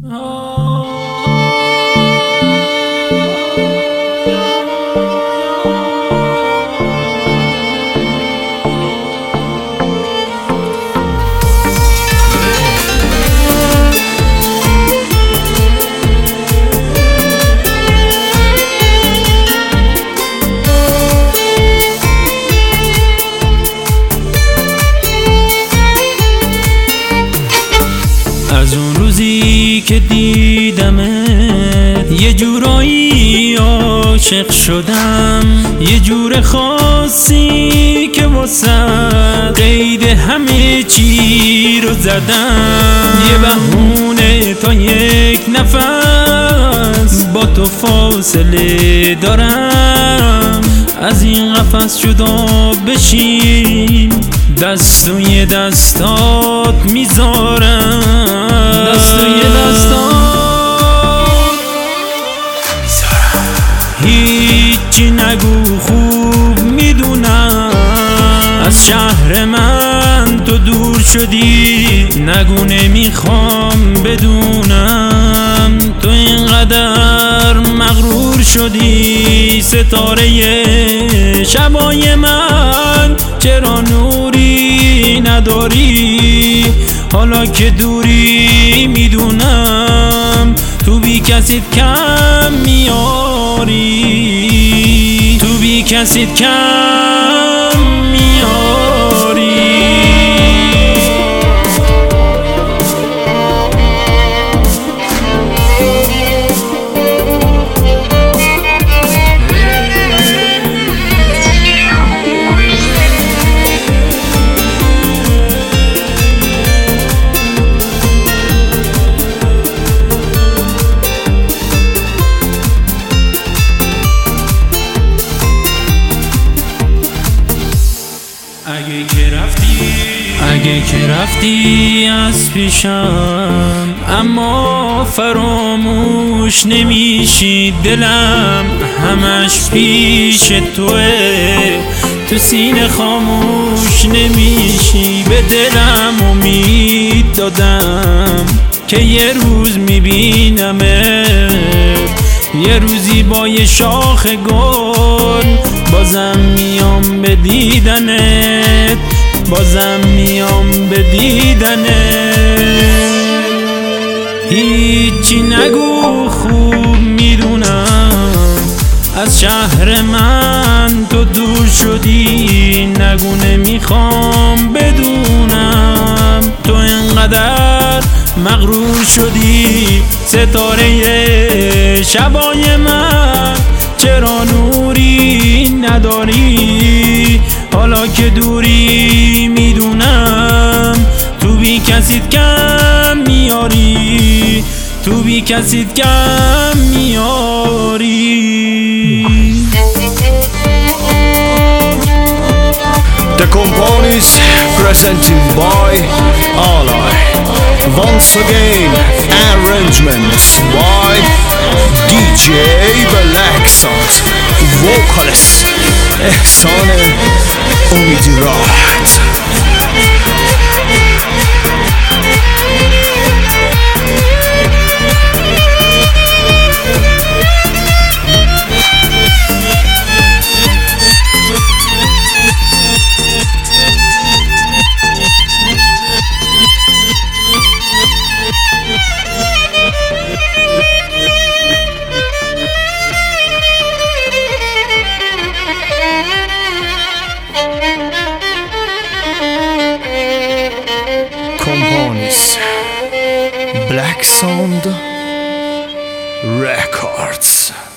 از اون روزی که دیدمت یه جورایی عاشق شدم، یه جور خاصی که واسه قید همه چی رو زدم. یه بهونه تا یک نفس با تو فاصله دارم، از این قفس جدا بشین دستوی دستات میذارم، دستوی دستات هیچی نگو خوب میدونم از شهر من تو دور شدی، نگو نمیخوام بدونم تو اینقدر مغرور شدی. ستاره شبای من چرا نوری نداری؟ حالا که دوری میدونم تو بی کسیت کم میاری، تو بی کسیت کم میاری. اگه که رفتی از پیشم اما فراموش نمیشی، دلم همش پیش توه، تو سینه خاموش نمیشی. به دلم امید دادم که یه روز میبینمت، یه روزی با یه شاخ گل بازم میام به دیدنت، بازم میام به دیدنت. هیچی نگو خوب میدونم از شهر من تو دور شدی، نگو نمیخوام بدونم تو اینقدر مغرور شدی. ستاره شبای من چرا نوری نداری؟ حالا که دوری میدونم تو بی کسیت کم میاری، تو بی کسیت کم میاری. The Componis presented by Alay. Once again, arrangements by DJ Black Sound. Vocalist احسان امیدی راحت. Componis Black Sound Records.